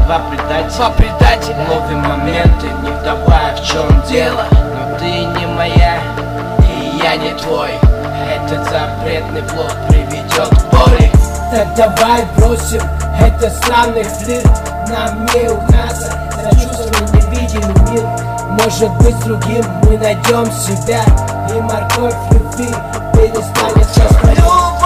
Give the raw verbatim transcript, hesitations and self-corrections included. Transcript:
два предателя, два предателя. Ловим моменты, не вдавая в чем дело. Но ты не моя, и я не твой. Этот запретный плод приведет к боли. Так давай бросим этот странный флирт. Нам не угнаться за чувствами невидимый мир. Может быть, с другим мы найдем себя, и морковь любви перестанет чувствовать.